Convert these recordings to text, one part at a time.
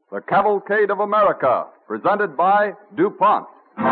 The Cavalcade of America, presented by DuPont.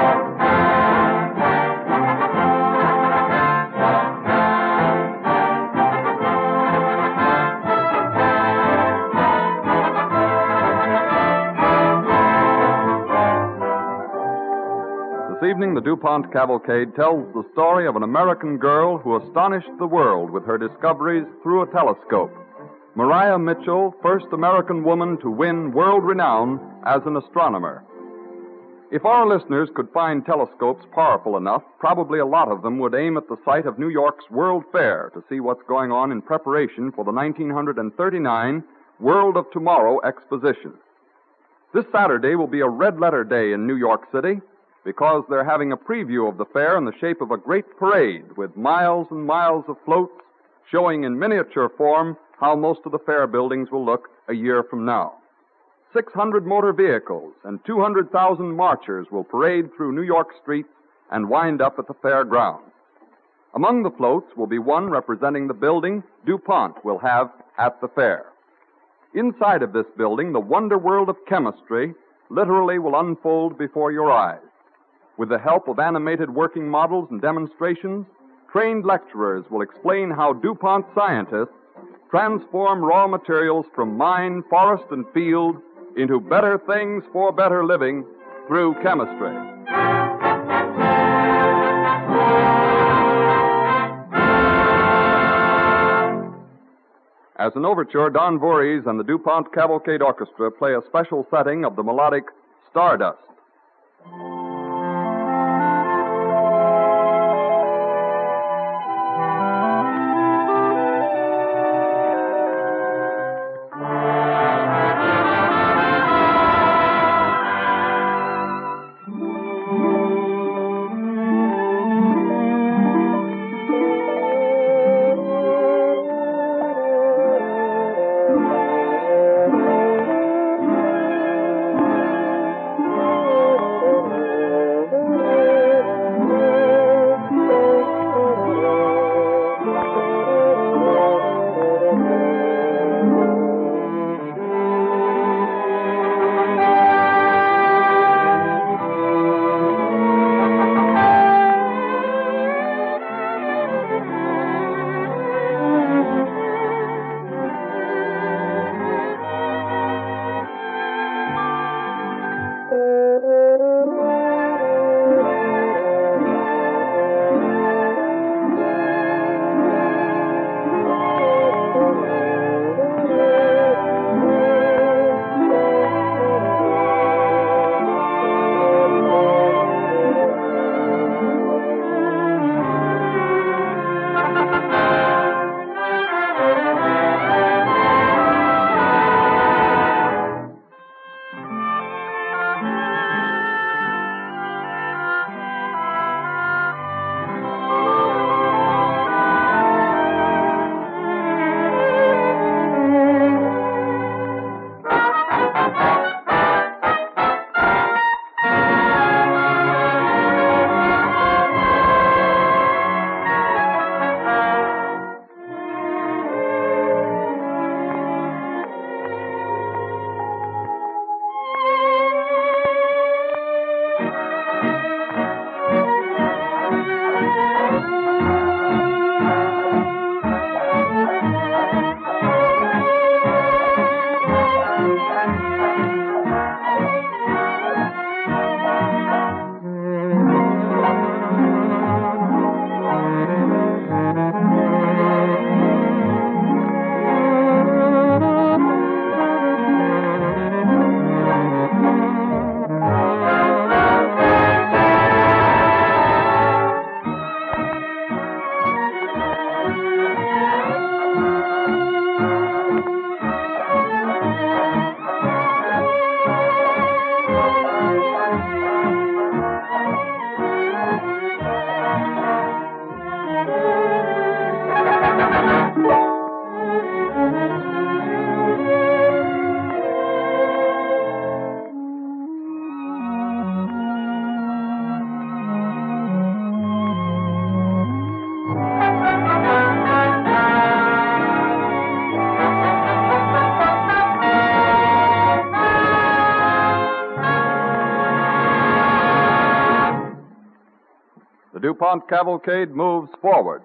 This evening, the DuPont Cavalcade tells the story of an American girl who astonished the world with her discoveries through a telescope. Maria Mitchell, first American woman to win world renown as an astronomer. If our listeners could find telescopes powerful enough, probably a lot of them would aim at the site of New York's World Fair to see what's going on in preparation for the 1939 World of Tomorrow exposition. This Saturday will be a red-letter day in New York City because they're having a preview of the fair in the shape of a great parade with miles and miles of floats showing in miniature form how most of the fair buildings will look a year from now. 600 motor vehicles and 200,000 marchers will parade through New York streets and wind up at the fair grounds. Among the floats will be one representing the building DuPont will have at the fair. Inside of this building, the wonder world of chemistry literally will unfold before your eyes. With the help of animated working models and demonstrations, trained lecturers will explain how DuPont scientists transform raw materials from mine, forest, and field into better things for better living through chemistry. As an overture, Don Voorhees and the DuPont Cavalcade Orchestra play a special setting of the melodic Stardust. The DuPont cavalcade moves forward.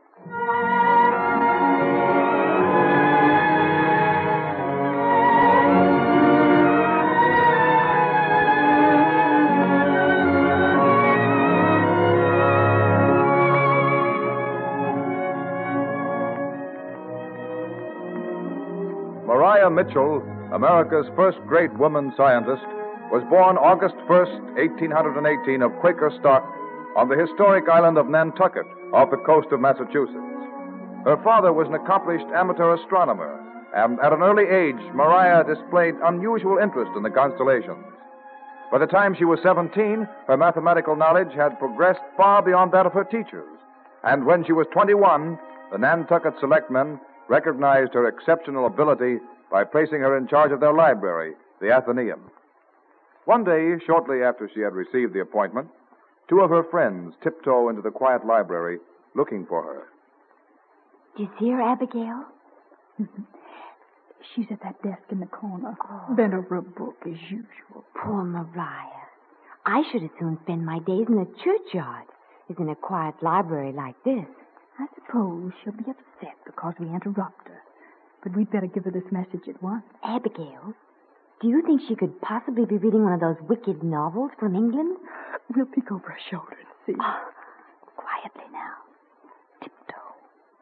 Maria Mitchell, America's first great woman scientist, was born August 1st, 1818, of Quaker stock on the historic island of Nantucket off the coast of Massachusetts. Her father was an accomplished amateur astronomer, and at an early age, Maria displayed unusual interest in the constellations. By the time she was 17, her mathematical knowledge had progressed far beyond that of her teachers, and when she was 21, the Nantucket selectmen recognized her exceptional ability by placing her in charge of their library, the Athenaeum. One day, shortly after she had received the appointment, two of her friends tiptoe into the quiet library looking for her. Do you see her, Abigail? She's at that desk in the corner, bent over a book as usual. Poor Maria. I should as soon spend my days in a churchyard as in a quiet library like this. I suppose she'll be upset because we interrupt her. But we'd better give her this message at once. Abigail, do you think she could possibly be reading one of those wicked novels from England? We'll peek over her shoulder and see. Oh, quietly now. Tiptoe.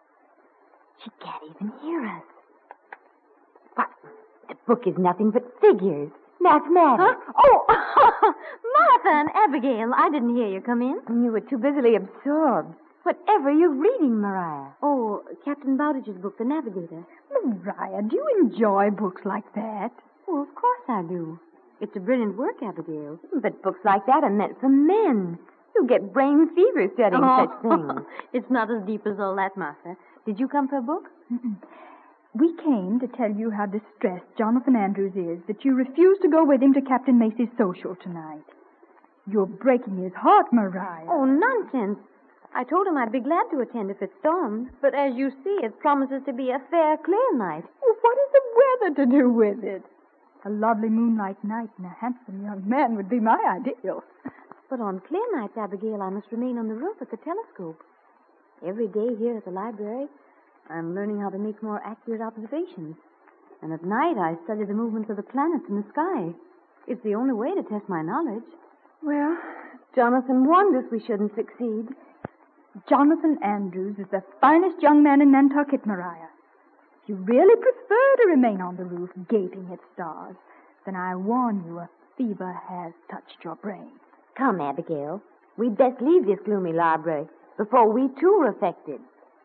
She can't even hear us. What? The book is nothing but figures. Mathematics. Huh? Oh, Martha and Abigail, I didn't hear you come in. You were too busily absorbed. Whatever are you reading, Maria? Oh, Captain Bowditch's book, The Navigator. Maria, do you enjoy books like that? Oh, of course I do. It's a brilliant work, Abigail. But books like that are meant for men. You get brain fever studying such things. It's not as deep as all that, Martha. Did you come for a book? Mm-mm. We came to tell you how distressed Jonathan Andrews is that you refused to go with him to Captain Macy's social tonight. You're breaking his heart, Maria. Oh, nonsense. I told him I'd be glad to attend if it stormed. But as you see, it promises to be a fair, clear night. Well, what is the weather to do with it? A lovely moonlight night and a handsome young man would be my ideal. But on clear nights, Abigail, I must remain on the roof at the telescope. Every day here at the library, I'm learning how to make more accurate observations. And at night, I study the movements of the planets in the sky. It's the only way to test my knowledge. Well, Jonathan warned us we shouldn't succeed. Jonathan Andrews is the finest young man in Nantucket, Maria. If you really prefer to remain on the roof gaping at stars, then I warn you a fever has touched your brain. Come, Abigail. We'd best leave this gloomy library before we, too, are affected.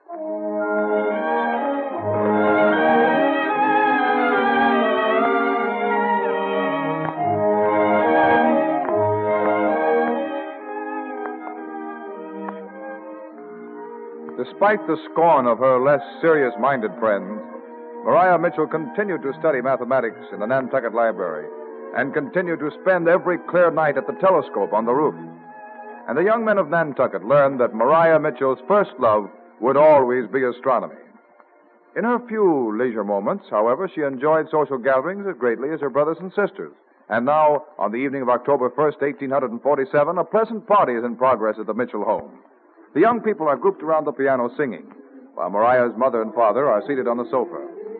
Despite the scorn of her less serious-minded friends, Maria Mitchell continued to study mathematics in the Nantucket Library and continued to spend every clear night at the telescope on the roof. And the young men of Nantucket learned that Maria Mitchell's first love would always be astronomy. In her few leisure moments, however, she enjoyed social gatherings as greatly as her brothers and sisters. And now, on the evening of October 1st, 1847, a pleasant party is in progress at the Mitchell home. The young people are grouped around the piano singing, while Maria's mother and father are seated on the sofa.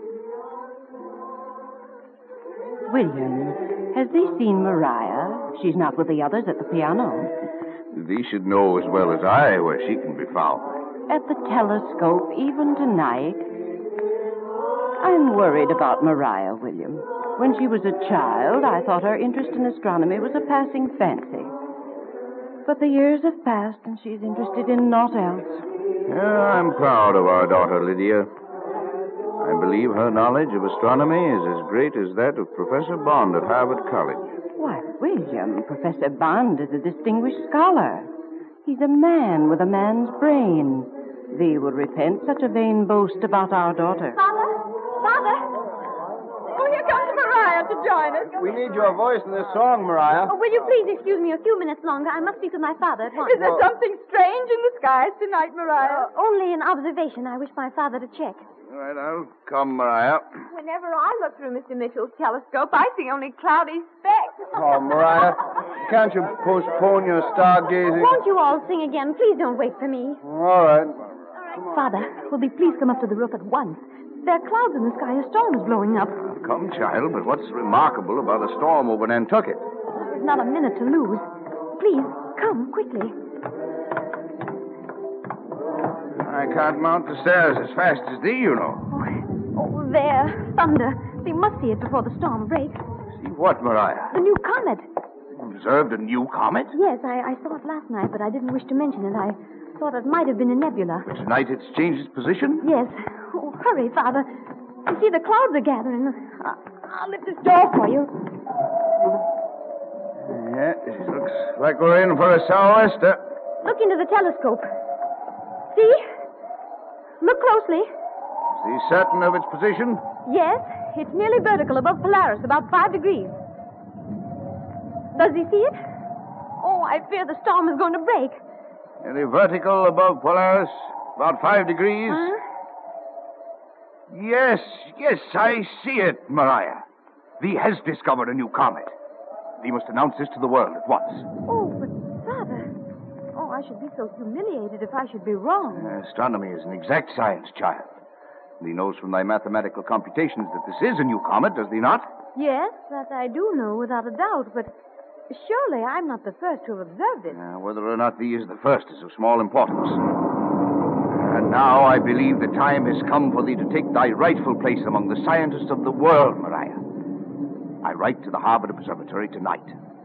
William, has thee seen Maria? She's not with the others at the piano. Thee should know as well as I where she can be found. At the telescope, even tonight? I'm worried about Maria, William. When she was a child, I thought her interest in astronomy was a passing fancy. But the years have passed, and she's interested in naught else. I'm proud of our daughter, Lydia. I believe her knowledge of astronomy is as great as that of Professor Bond at Harvard College. Why, William, Professor Bond is a distinguished scholar. He's a man with a man's brain. Thee will repent such a vain boast about our daughter. Father? Father? Oh, here comes Maria to join us. We need your voice in this song, Maria. Oh, will you please excuse me a few minutes longer? I must speak with my father at once. Is there something strange in the skies tonight, Maria? Only an observation I wish my father to check. All right, I'll come, Maria. Whenever I look through Mr. Mitchell's telescope, I see only cloudy specks. Oh, Mariah, can't you postpone your stargazing? Won't you all sing again? Please don't wait for me. All right. Father, will you please come up to the roof at once? There are clouds in the sky. A storm is blowing up. Come, child, but what's remarkable about a storm over Nantucket? There's not a minute to lose. Please, come quickly. I can't mount the stairs as fast as thee, you know. Oh, there. Thunder. They must see it before the storm breaks. See what, Mariah? The new comet. Observed a new comet? Yes, I saw it last night, but I didn't wish to mention it. I thought it might have been a nebula. Tonight it's changed its position? Yes. Oh, hurry, Father. You see, the clouds are gathering. I'll lift this door for you. Yeah, it looks like we're in for a sou'wester. Look into the telescope. See? Look closely. Is he certain of its position? Yes, it's nearly vertical above Polaris, about 5 degrees. Does he see it? Oh, I fear the storm is going to break. Nearly vertical above Polaris, about 5 degrees. Huh? Yes, I see it, Mariah. Thee has discovered a new comet. Thee must announce this to the world at once. Oh, but Father. Oh, I should be so humiliated if I should be wrong. Astronomy is an exact science, child. Thee knows from thy mathematical computations that this is a new comet, does thee not? Yes, that I do know without a doubt, but surely I'm not the first to have observed it. Whether or not thee is the first is of small importance. And now I believe the time has come for thee to take thy rightful place among the scientists of the world, Mariah. I write to the Harvard Observatory tonight.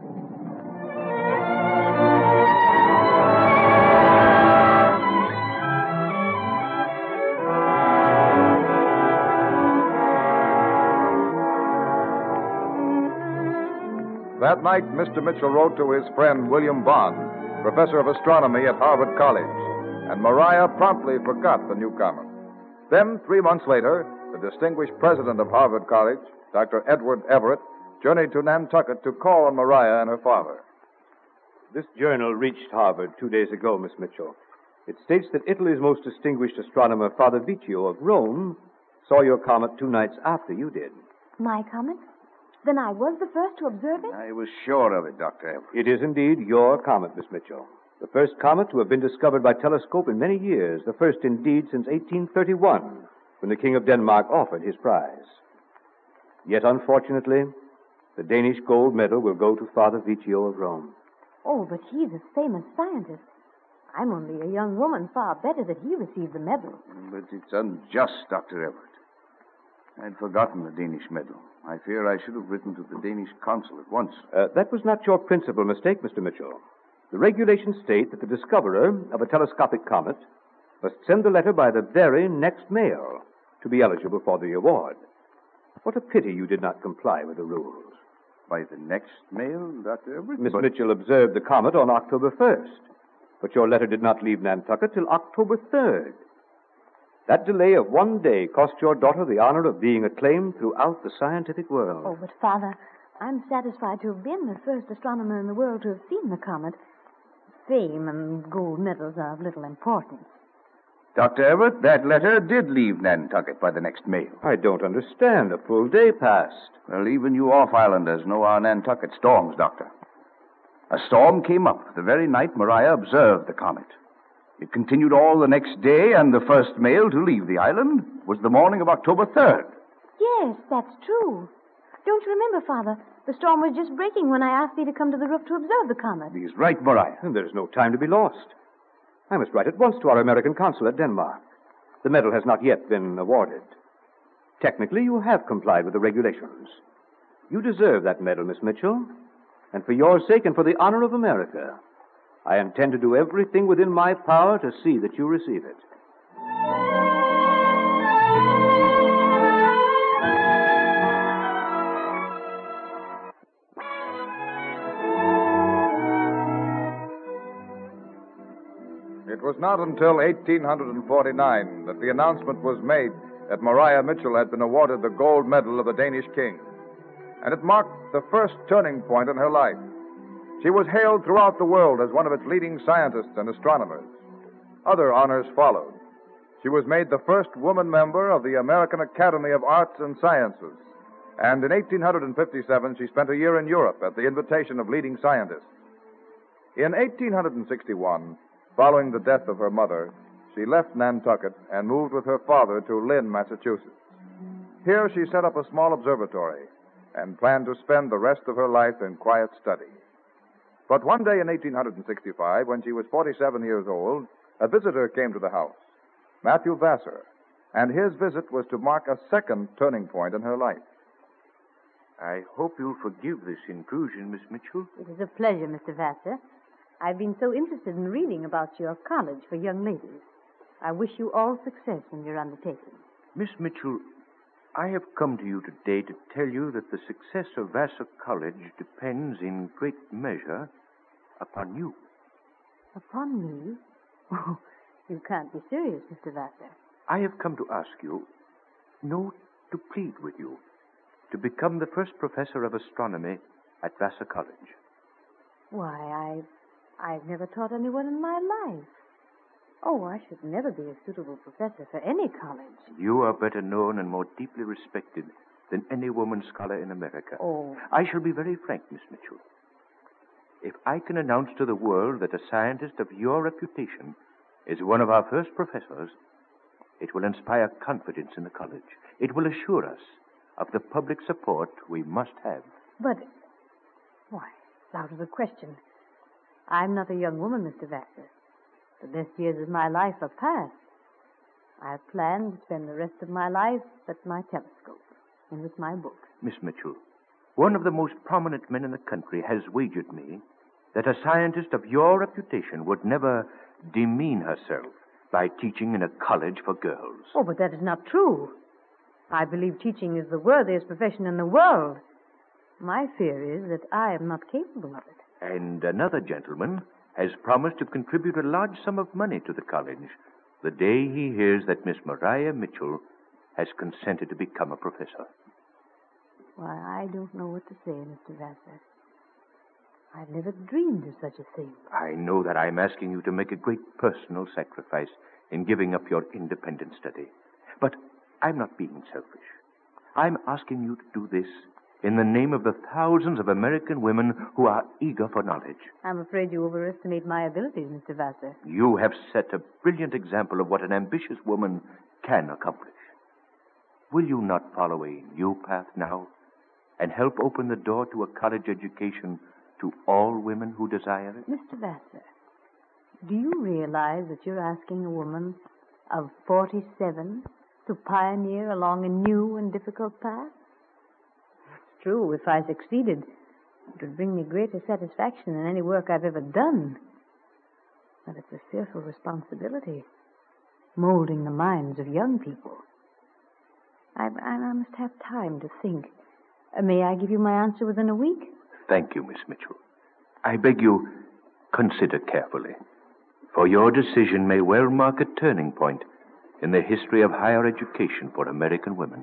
That night, Mr. Mitchell wrote to his friend William Bond, professor of astronomy at Harvard College, and Mariah promptly forgot the newcomer. Then, 3 months later, the distinguished president of Harvard College, Dr. Edward Everett, journeyed to Nantucket to call on Mariah and her father. This journal reached Harvard 2 days ago, Miss Mitchell. It states that Italy's most distinguished astronomer, Father Vicio of Rome, saw your comet 2 nights after you did. My comet? Then I was the first to observe it? I was sure of it, Dr. Everett. It is indeed your comet, Miss Mitchell. The first comet to have been discovered by telescope in many years. The first, indeed, since 1831, when the King of Denmark offered his prize. Yet, unfortunately, the Danish gold medal will go to Father Vicio of Rome. Oh, but he's a famous scientist. I'm only a young woman, far better that he received the medal. But it's unjust, Dr. Everett. I'd forgotten the Danish medal. I fear I should have written to the Danish consul at once. That was not your principal mistake, Mr. Mitchell. The regulations state that the discoverer of a telescopic comet must send the letter by the very next mail to be eligible for the award. What a pity you did not comply with the rules. By the next mail, Dr. Everett? Miss Mitchell observed the comet on October 1st, but your letter did not leave Nantucket till October 3rd. That delay of 1 day cost your daughter the honor of being acclaimed throughout the scientific world. Oh, but Father, I'm satisfied to have been the first astronomer in the world to have seen the comet. Fame and gold medals are of little importance. Dr. Everett, that letter did leave Nantucket by the next mail. I don't understand. A full day passed. Well, even you off-islanders know our Nantucket storms, Doctor. A storm came up the very night Mariah observed the comet. It continued all the next day, and the first mail to leave the island was the morning of October 3rd. Yes, that's true. Don't you remember, Father? The storm was just breaking when I asked thee to come to the roof to observe the comet. He's right, Mariah. And there's no time to be lost. I must write at once to our American consul at Denmark. The medal has not yet been awarded. Technically, you have complied with the regulations. You deserve that medal, Miss Mitchell. And for your sake and for the honor of America, I intend to do everything within my power to see that you receive it. It was not until 1849 that the announcement was made that Mariah Mitchell had been awarded the gold medal of the Danish king. And it marked the first turning point in her life. She was hailed throughout the world as one of its leading scientists and astronomers. Other honors followed. She was made the first woman member of the American Academy of Arts and Sciences And in 1857, she spent a year in Europe at the invitation of leading scientists. In 1861, following the death of her mother, she left Nantucket and moved with her father to Lynn, Massachusetts. Here she set up a small observatory and planned to spend the rest of her life in quiet study. But one day in 1865, when she was 47 years old, a visitor came to the house, Matthew Vassar, and his visit was to mark a second turning point in her life. I hope you'll forgive this intrusion, Miss Mitchell. It is a pleasure, Mr. Vassar. I've been so interested in reading about your college for young ladies. I wish you all success in your undertaking. Miss Mitchell, I have come to you today to tell you that the success of Vassar College depends in great measure upon you. Upon me? Oh, you can't be serious, Mr. Vassar. I have come to ask you, no, to plead with you, to become the first professor of astronomy at Vassar College. Why, I've never taught anyone in my life. Oh, I should never be a suitable professor for any college. You are better known and more deeply respected than any woman scholar in America. Oh. I shall be very frank, Miss Mitchell. If I can announce to the world that a scientist of your reputation is one of our first professors, it will inspire confidence in the college. It will assure us of the public support we must have. But, why, it's out of the question. I'm not a young woman, Mr. Vassar. The best years of my life are past. I plan to spend the rest of my life at my telescope and with my books. Miss Mitchell, one of the most prominent men in the country has wagered me that a scientist of your reputation would never demean herself by teaching in a college for girls. Oh, but that is not true. I believe teaching is the worthiest profession in the world. My fear is that I am not capable of it. And another gentleman has promised to contribute a large sum of money to the college the day he hears that Miss Maria Mitchell has consented to become a professor. Why, I don't know what to say, Mr. Vassar. I've never dreamed of such a thing. I know that I'm asking you to make a great personal sacrifice in giving up your independent study. But I'm not being selfish. I'm asking you to do this in the name of the thousands of American women who are eager for knowledge. I'm afraid you overestimate my abilities, Mr. Vassar. You have set a brilliant example of what an ambitious woman can accomplish. Will you not follow a new path now and help open the door to a college education to all women who desire it? Mr. Vassar, do you realize that you're asking a woman of 47 to pioneer along a new and difficult path? It's true, if I succeeded, it would bring me greater satisfaction than any work I've ever done. But it's a fearful responsibility, molding the minds of young people. I must have time to think. May I give you my answer within a week? Thank you, Miss Mitchell. I beg you, consider carefully, for your decision may well mark a turning point in the history of higher education for American women.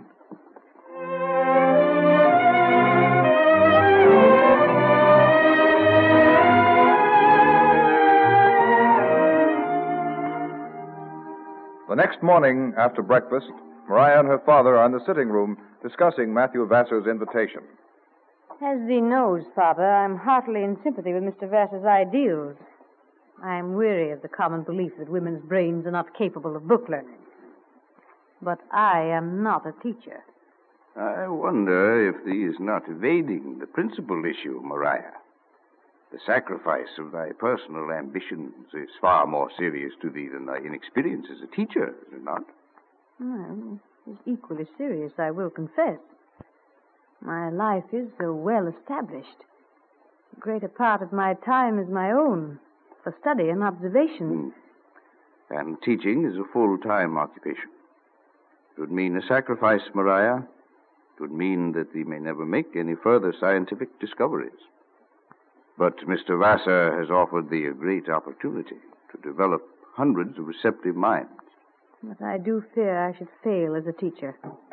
The next morning, after breakfast, Maria and her father are in the sitting room discussing Matthew Vassar's invitation. As thee knows, Father, I'm heartily in sympathy with Mr. Vassar's ideals. I'm weary of the common belief that women's brains are not capable of book learning. But I am not a teacher. I wonder if thee is not evading the principal issue, Maria. The sacrifice of thy personal ambitions is far more serious to thee than thy inexperience as a teacher, is it not? Well, it's equally serious, I will confess. My life is so well established. The greater part of my time is my own, for study and observation. And teaching is a full-time occupation. It would mean a sacrifice, Maria. It would mean that thee may never make any further scientific discoveries. But Mr. Vassar has offered thee a great opportunity to develop hundreds of receptive minds. But I do fear I should fail as a teacher.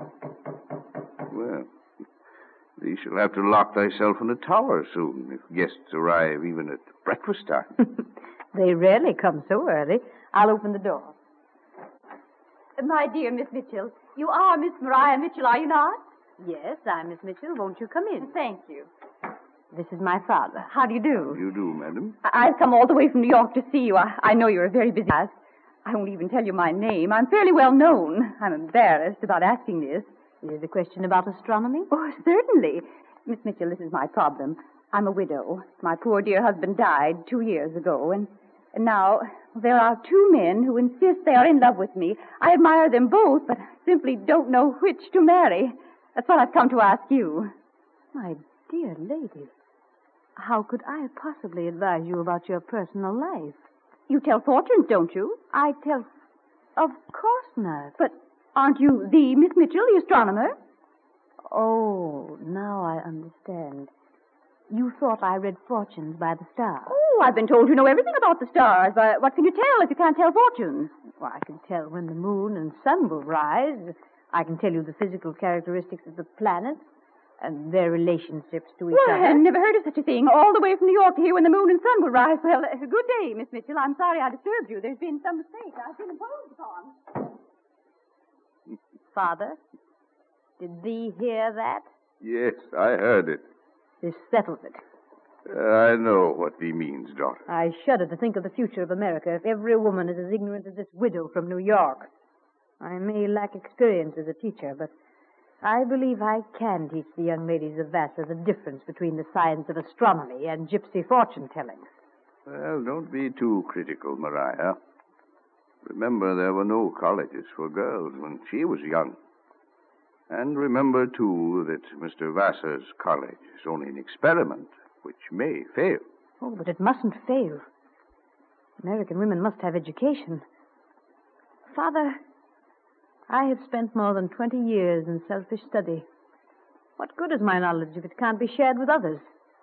Well, thee shall have to lock thyself in a tower soon if guests arrive even at breakfast time. They rarely come so early. I'll open the door. My dear Miss Mitchell, you are Miss Maria Mitchell, are you not? Yes, I'm Miss Mitchell. Won't you come in? Thank you. This is my father. How do you do? You do, madam. I've come all the way from New York to see you. I know you're a very busy man. I won't even tell you my name. I'm fairly well known. I'm embarrassed about asking this. Is it a question about astronomy? Oh, certainly. Miss Mitchell, this is my problem. I'm a widow. My poor dear husband died 2 years ago, and now there are two men who insist they are in love with me. I admire them both, but I simply don't know which to marry. That's what I've come to ask you. My dear lady, how could I possibly advise you about your personal life? You tell fortunes, don't you? I tell... Of course not. But aren't you the Miss Mitchell, the astronomer? Oh, now I understand. You thought I read fortunes by the stars. Oh, I've been told you know everything about the stars. What can you tell if you can't tell fortunes? Well, I can tell when the moon and sun will rise. I can tell you the physical characteristics of the planets and their relationships to each other. I've never heard of such a thing. All the way from New York to here when the moon and sun will rise. Well, good day, Miss Mitchell. I'm sorry I disturbed you. There's been some mistake. I've been imposed upon. Father, did thee hear that? Yes, I heard it. This settles it. I know what thee means, daughter. I shudder to think of the future of America if every woman is as ignorant as this widow from New York. I may lack experience as a teacher, but I believe I can teach the young ladies of Vassar the difference between the science of astronomy and gypsy fortune-telling. Well, don't be too critical, Maria. Remember, there were no colleges for girls when she was young. And remember, too, that Mr. Vassar's college is only an experiment, which may fail. Oh, but it mustn't fail. American women must have education. Father, I have spent more than 20 years in selfish study. What good is my knowledge if it can't be shared with others?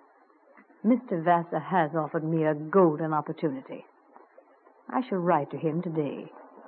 Mr. Vassar has offered me a golden opportunity. I shall write to him today.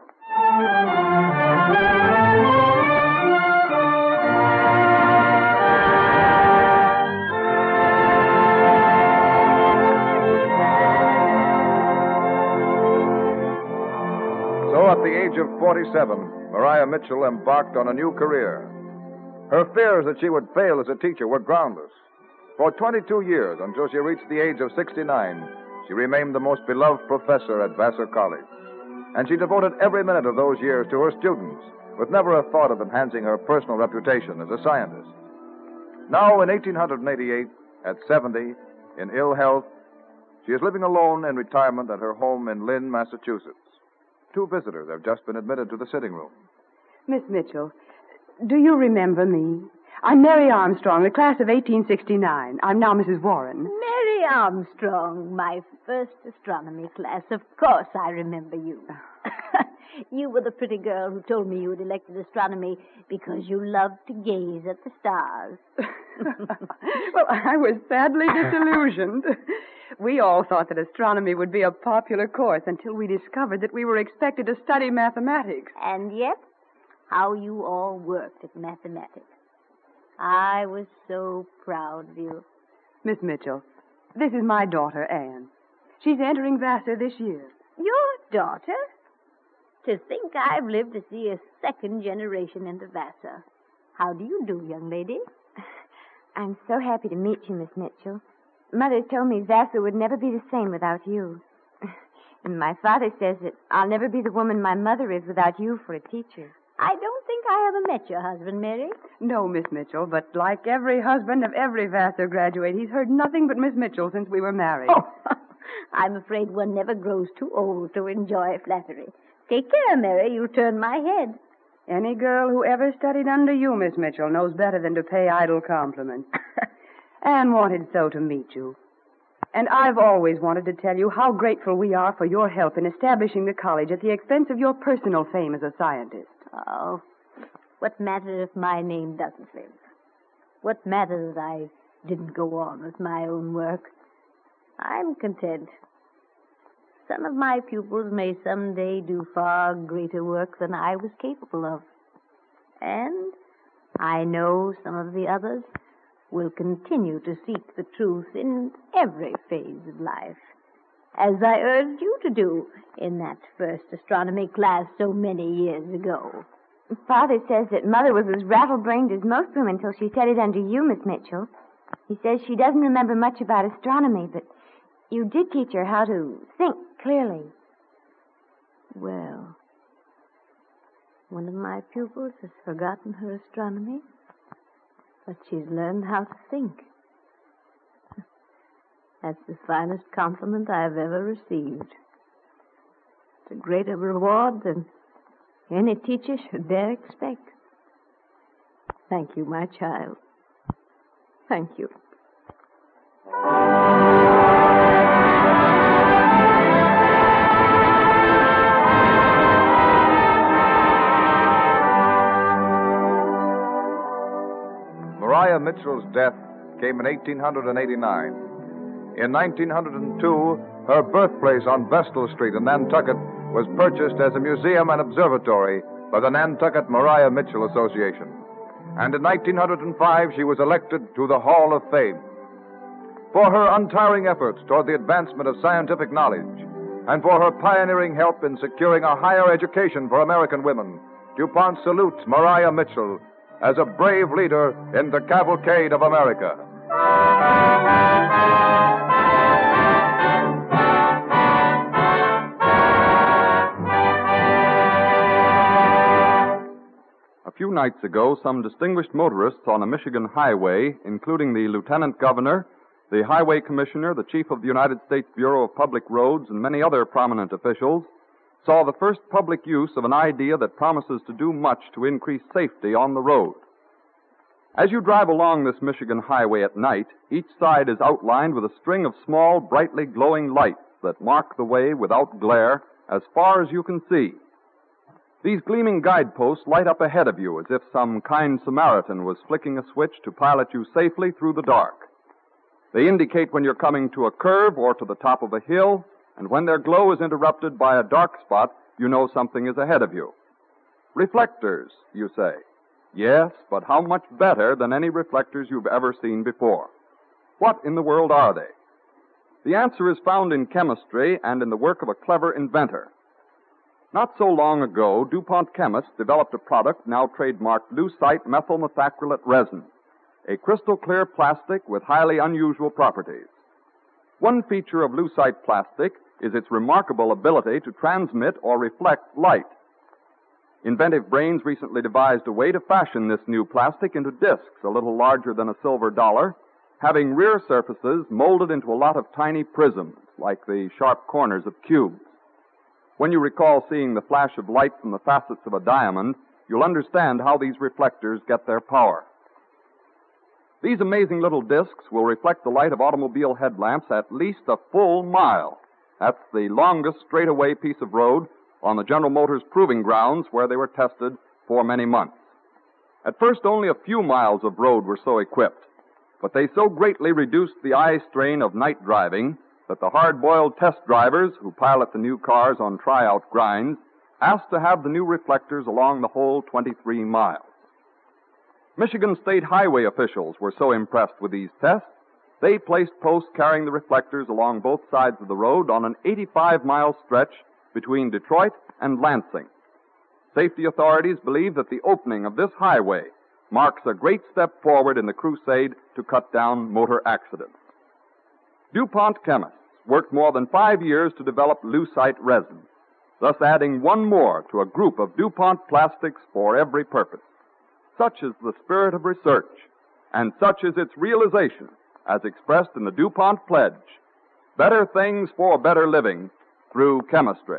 So, at the age of 47, Maria Mitchell embarked on a new career. Her fears that she would fail as a teacher were groundless. For 22 years, until she reached the age of 69, she remained the most beloved professor at Vassar College. And she devoted every minute of those years to her students, with never a thought of enhancing her personal reputation as a scientist. Now, in 1888, at 70, in ill health, she is living alone in retirement at her home in Lynn, Massachusetts. Two visitors have just been admitted to the sitting room. Miss Mitchell, do you remember me? I'm Mary Armstrong, the class of 1869. I'm now Mrs. Warren. Mary Armstrong, my first astronomy class. Of course I remember you. You were the pretty girl who told me you had elected astronomy because you loved to gaze at the stars. Well, I was sadly disillusioned. We all thought that astronomy would be a popular course until we discovered that we were expected to study mathematics. And yet, how you all worked at mathematics. I was so proud of you. Miss Mitchell, this is my daughter, Anne. She's entering Vassar this year. Your daughter? To think I've lived to see a second generation into Vassar. How do you do, young lady? I'm so happy to meet you, Miss Mitchell. Mother told me Vassar would never be the same without you. And my father says that I'll never be the woman my mother is without you for a teacher. I don't think I ever met your husband, Mary. No, Miss Mitchell, but like every husband of every Vassar graduate, he's heard nothing but Miss Mitchell since we were married. Oh, I'm afraid one never grows too old to enjoy flattery. Take care, Mary. You'll turn my head. Any girl who ever studied under you, Miss Mitchell, knows better than to pay idle compliments. Anne wanted so to meet you. And I've always wanted to tell you how grateful we are for your help in establishing the college at the expense of your personal fame as a scientist. Oh, what matters if my name doesn't live? What matters that I didn't go on with my own work? I'm content. Some of my pupils may someday do far greater work than I was capable of. And I know some of the others will continue to seek the truth in every phase of life, as I urged you to do in that first astronomy class so many years ago. Father says that Mother was as rattle-brained as most women till she said it under you, Miss Mitchell. He says she doesn't remember much about astronomy, but you did teach her how to think clearly. Well, one of my pupils has forgotten her astronomy, but she's learned how to think. That's the finest compliment I've ever received. It's a greater reward than any teacher should dare expect. Thank you, my child. Thank you. Maria Mitchell's death came in 1889. In 1902, her birthplace on Vestal Street in Nantucket was purchased as a museum and observatory by the Nantucket Maria Mitchell Association. And in 1905, she was elected to the Hall of Fame. For her untiring efforts toward the advancement of scientific knowledge, and for her pioneering help in securing a higher education for American women, DuPont salutes Maria Mitchell as a brave leader in the cavalcade of America. A few nights ago, some distinguished motorists on a Michigan highway, including the Lieutenant Governor, the Highway Commissioner, the Chief of the United States Bureau of Public Roads, and many other prominent officials, saw the first public use of an idea that promises to do much to increase safety on the road. As you drive along this Michigan highway at night, each side is outlined with a string of small, brightly glowing lights that mark the way without glare as far as you can see. These gleaming guideposts light up ahead of you as if some kind Samaritan was flicking a switch to pilot you safely through the dark. They indicate when you're coming to a curve or to the top of a hill, and when their glow is interrupted by a dark spot, you know something is ahead of you. Reflectors, you say. Yes, but how much better than any reflectors you've ever seen before? What in the world are they? The answer is found in chemistry and in the work of a clever inventor. Not so long ago, DuPont chemists developed a product now trademarked Lucite methyl methacrylate resin, a crystal-clear plastic with highly unusual properties. One feature of Lucite plastic is its remarkable ability to transmit or reflect light. Inventive brains recently devised a way to fashion this new plastic into discs a little larger than a silver dollar, having rear surfaces molded into a lot of tiny prisms, like the sharp corners of cubes. When you recall seeing the flash of light from the facets of a diamond, you'll understand how these reflectors get their power. These amazing little discs will reflect the light of automobile headlamps at least a full mile. That's the longest straightaway piece of road on the General Motors proving grounds where they were tested for many months. At first, only a few miles of road were so equipped, but they so greatly reduced the eye strain of night driving that the hard-boiled test drivers who pilot the new cars on tryout grinds asked to have the new reflectors along the whole 23 miles. Michigan State Highway officials were so impressed with these tests, they placed posts carrying the reflectors along both sides of the road on an 85-mile stretch between Detroit and Lansing. Safety authorities believe that the opening of this highway marks a great step forward in the crusade to cut down motor accidents. DuPont chemists worked more than 5 years to develop Lucite resin, thus adding one more to a group of DuPont plastics for every purpose. Such is the spirit of research, and such is its realization, as expressed in the DuPont Pledge: better things for better living through chemistry.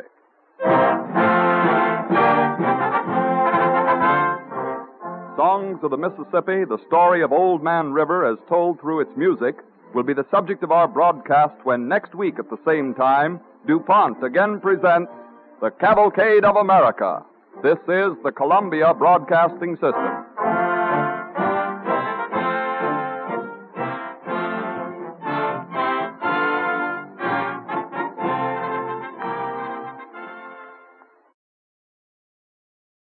Songs of the Mississippi, the story of Old Man River as told through its music, will be the subject of our broadcast when next week at the same time, DuPont again presents The Cavalcade of America. This is the Columbia Broadcasting System.